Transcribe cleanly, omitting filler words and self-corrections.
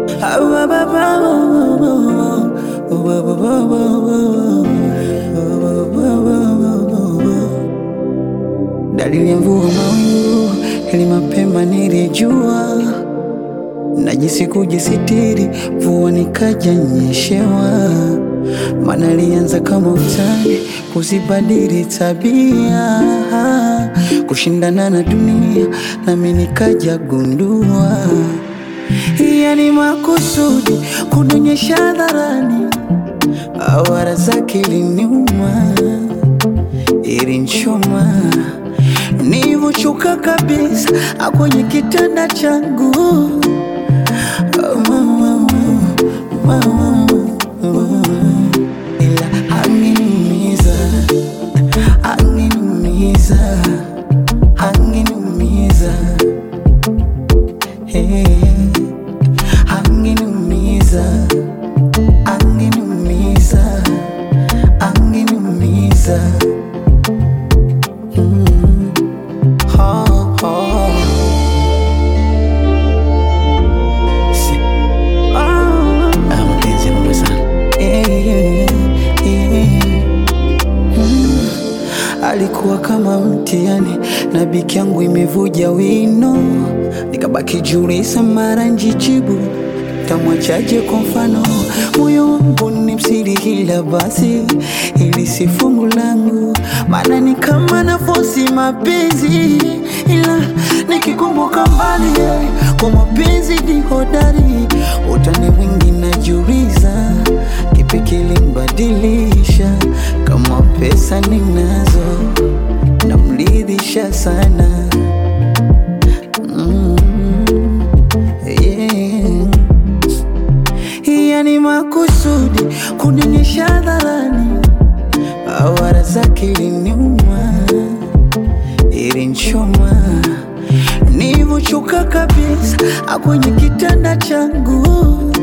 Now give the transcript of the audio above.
Dalili ya mvua mawingu, ili mapema nilijua. Najisi kujisitiri, mvua nikaja nyeshewa. Maana alianza kama utani, kuzibadili tabia, kushindana na dunia, nami nikaja gundua. Yani makusudi, kunionyesha hadharani, awara zake iliniuma, ilinchoma. Nilivochoka kabisa, kwenye kitanda changu, ila angeniumiza, angeniumiza, angeniumiza, hey. Angeniumiza, angeniumiza, angeniumiza. Alikuwa kama mtihani, na biki yangu imevuja wino. Nikabaki jiuliza mara njijibu, tamwachaje kwa mfano. Moyo wangu ni msiri, ila basi ili si fungu langu. Maana ni kama nafosi mapenzi, ila nikikumbuka mbali, kwa mapenzi ni hodari. Utani mwingi najiuliza, kipi kilimbadilisha? Kama pesa ninazo, namridhisha sana. Yani makusudi, kunionyesha hadharani, awara zake iliniuma, ilinchoma. Nilivochoka kabisa, kwenye kitanda changu,